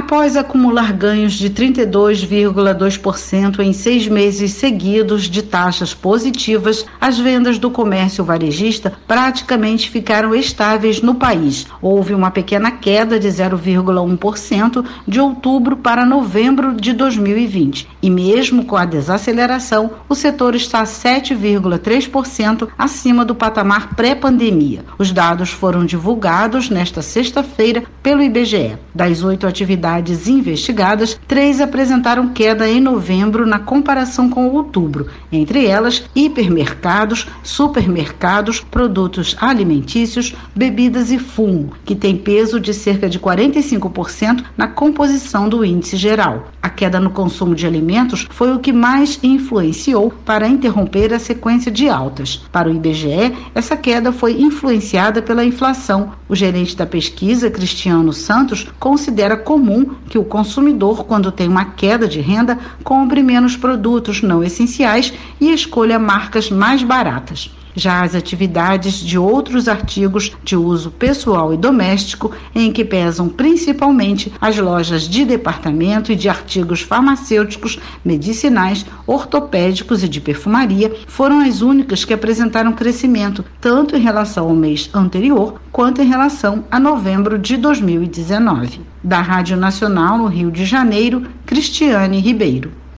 Após acumular ganhos de 32,2% em 6 meses seguidos de taxas positivas, as vendas do comércio varejista praticamente ficaram estáveis no país. Houve uma pequena queda de 0,1% de outubro para novembro de 2020. E mesmo com a desaceleração, o setor está 7,3% acima do patamar pré-pandemia. Os dados foram divulgados nesta sexta-feira pelo IBGE. Das 8 atividades investigadas, 3 apresentaram queda em novembro na comparação com outubro. Entre elas, hipermercados, supermercados, produtos alimentícios, bebidas e fumo, que tem peso de cerca de 45% na composição do índice geral. A queda no consumo de alimentos foi o que mais influenciou para interromper a sequência de altas. Para o IBGE, essa queda foi influenciada pela inflação. O gerente da pesquisa, Cristiano Santos, considera comum que o consumidor, quando tem uma queda de renda, compre menos produtos não essenciais e escolha marcas mais baratas. Já as atividades de outros artigos de uso pessoal e doméstico, em que pesam principalmente as lojas de departamento e de artigos farmacêuticos, medicinais, ortopédicos e de perfumaria, foram as únicas que apresentaram crescimento, tanto em relação ao mês anterior, quanto em relação a novembro de 2019. Da Rádio Nacional, no Rio de Janeiro, Cristiane Ribeiro.